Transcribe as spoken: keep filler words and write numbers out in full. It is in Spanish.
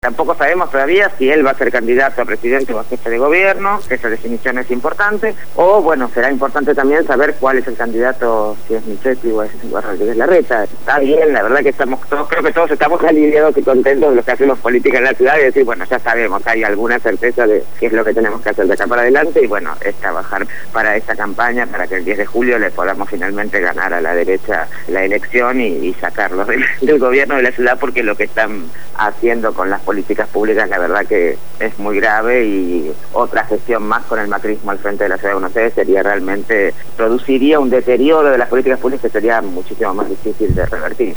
Tampoco sabemos todavía si él va a ser candidato a presidente o a jefe de gobierno, esa definición es importante, o bueno, será importante también saber cuál es el candidato, si es Michetti o es Rodríguez Larreta. Está bien, la verdad que estamos todos, creo que todos estamos aliviados y contentos de lo que hacemos política en la ciudad y decir, bueno, ya sabemos, hay alguna certeza de qué es lo que tenemos que hacer de acá para adelante y bueno, es trabajar para esta campaña, para que el diez de julio le podamos finalmente ganar a la derecha la elección y, y sacarlos del, del gobierno de la ciudad, porque lo que están haciendo con las políticas públicas la verdad que es muy grave y otra gestión más con el macrismo al frente de la ciudad de Buenos Aires sería realmente, produciría un deterioro de las políticas públicas que sería muchísimo más difícil de revertir.